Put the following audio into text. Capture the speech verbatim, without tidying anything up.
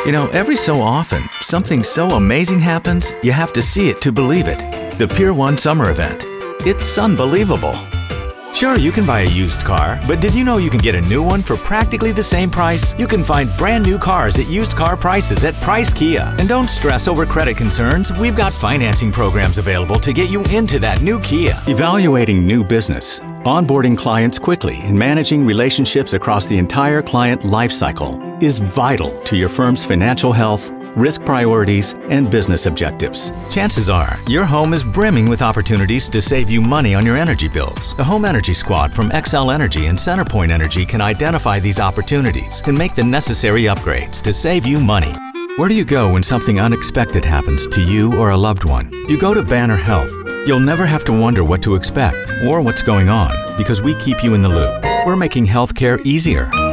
You know, every so often, something so amazing happens, you have to see it to believe it. The Pier one Summer Event. It's unbelievable. Sure, you can buy a used car, but did you know you can get a new one for practically the same price? You can find brand new cars at used car prices at Price Kia. And don't stress over credit concerns. We've got financing programs available to get you into that new Kia. Evaluating new business, onboarding clients quickly, and managing relationships across the entire client lifecycle is vital to your firm's financial health, risk priorities, and business objectives. Chances are, your home is brimming with opportunities to save you money on your energy bills. The Home Energy Squad from Xcel Energy and CenterPoint Energy can identify these opportunities and make the necessary upgrades to save you money. Where do you go when something unexpected happens to you or a loved one? You go to Banner Health. You'll never have to wonder what to expect or what's going on because we keep you in the loop. We're making healthcare easier.